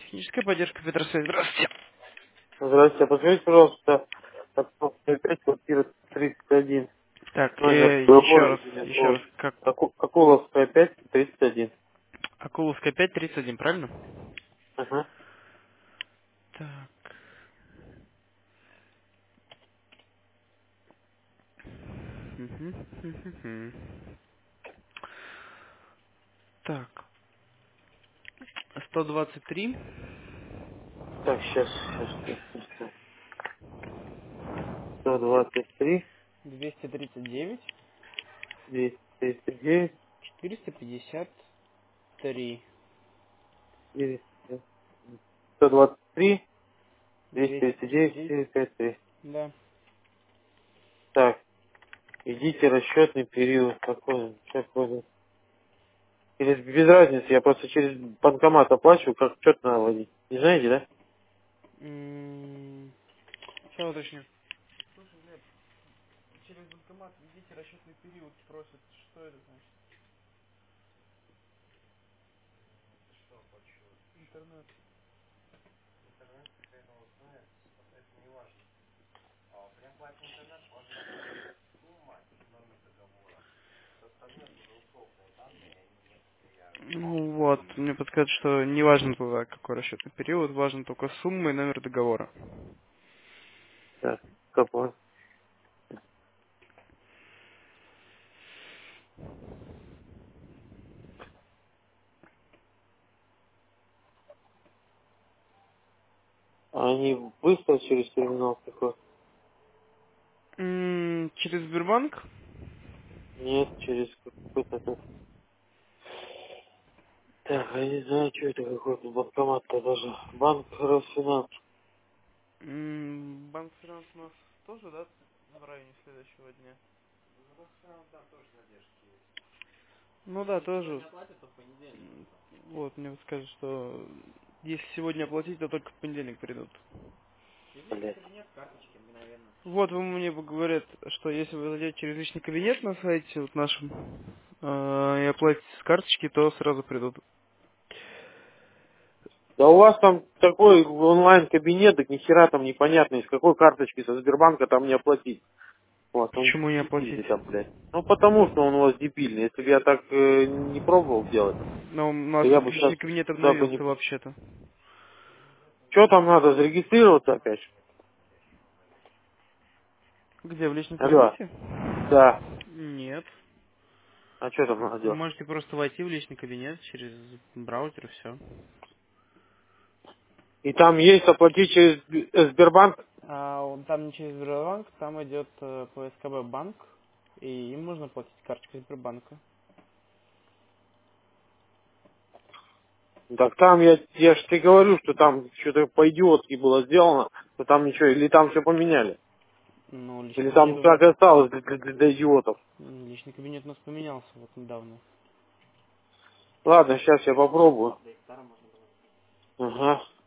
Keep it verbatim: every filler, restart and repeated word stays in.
Техническая поддержка Петросвет. Здравствуйте. Здравствуйте, а подскажите, пожалуйста, опять квартира тридцать один, Так, номер э, еще договора, раз, еще раз. Как Аку- Акуловская пять, тридцать один. Акуловская пять тридцать один, правильно? Ага. Так. Мгм, мгм, мгм. Так. сто двадцать три. Так, сейчас, сейчас, сейчас, сейчас. сто двадцать три, двести тридцать девять. двести тридцать девять, четыреста пятьдесят три. четыреста, сто двадцать три, двести двести тридцать тридцать девять, девять. четыреста пятьдесят три. Да. Так, идите расчетный период какой, сейчас вводить. Или без разницы, я просто через банкомат оплачиваю, как счет надо вводить. Не знаете, да? М, Сейчас уточню. Слушай, Глеб, через банкомат введите расчетный период, просят. Что это значит? Интернет. Ну вот, мне подсказывают, что не важно туда какой расчетный период, важно только сумма и номер договора. Так, какой? А они быстро через терминал приходят? М, Через Сбербанк? Нет, через какой-то тут. Так, я не знаю, что это какой-то банкомат-то даже. Банк Росфинанс. М, Банк финанс у нас тоже, да, в районе следующего дня? Ну да, тоже. М, Вот, мне скажут, что если сегодня оплатить, то только в понедельник придут. Блять. Вот вы мне говорят, что если вы зайдете через личный кабинет на сайте вот нашем э, и оплатите с карточки, то сразу придут. Да у вас там такой онлайн-кабинет, так ни хера там непонятно, из какой карточки со Сбербанка там не оплатить. У вас он Почему не оплатить? дебильный там, блядь. Ну потому что он у вас дебильный. Если бы я так э, не пробовал делать, Но у то нас я бы сейчас личный кабинет туда бы не... обновился вообще-то. Что там надо, зарегистрироваться опять? Где, в личном Алло. кабинете? Да. Нет. А что там надо Вы делать? можете просто войти в личный кабинет через браузер и все. И там есть оплатить через Б- Сбербанк? А он там не через Сбербанк, там идет э, по СКБ банк, и им можно платить карточкой Сбербанка. Так там я, я же тебе говорю, что там что-то по-идиотски было сделано, что там ничего, или там все поменяли. Ну, личный Или кабинет там у нас, так и осталось для, для- для идиотов. м, личный кабинет у нас поменялся вот недавно. Ладно, сейчас я попробую. Ага.